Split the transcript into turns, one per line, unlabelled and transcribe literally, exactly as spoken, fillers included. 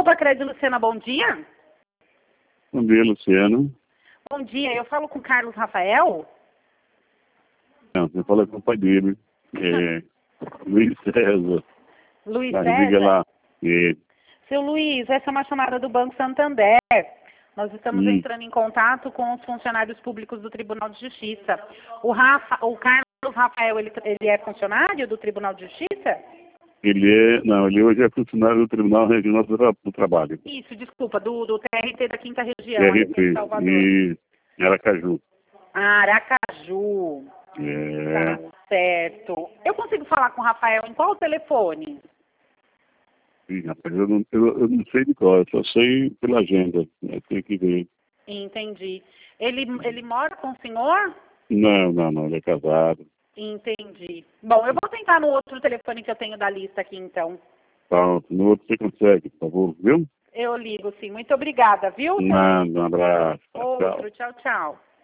Nova Crédito Lucena, bom dia.
Bom dia, Luciano.
Bom dia, eu falo com o Carlos Rafael.
Não, você fala com o pai dele, é, Luiz César.
Luiz
Mas
César.
diga lá. É,
Seu Luiz, essa é uma chamada do Banco Santander. Nós estamos
hum,
entrando em contato com os funcionários públicos do Tribunal de Justiça. O, Rafa, o Carlos Rafael, ele, ele é funcionário do Tribunal de Justiça?
ele é, não, ele hoje é funcionário do Tribunal Regional do, Tra do Trabalho,
Isso, desculpa, do, do T R T da Quinta Região, aqui em
T R T,
Salvador.
e Aracaju.
Aracaju.
É,
Tá certo. Eu consigo falar com o Rafael em qual telefone?
sim, rapaz, eu não, eu, eu não sei de qual, eu só sei pela agenda, né, tem que ver.
Entendi. Ele, ele mora com o senhor?
Não, não, não, ele é casado.
Entendi. Bom, eu vou tentar no outro telefone que eu tenho da lista aqui, então.
Pronto, no outro você consegue, por favor, viu?
Eu ligo, sim. Muito obrigada, viu?
Nada, um abraço, tchau.
Outro. Tchau, tchau.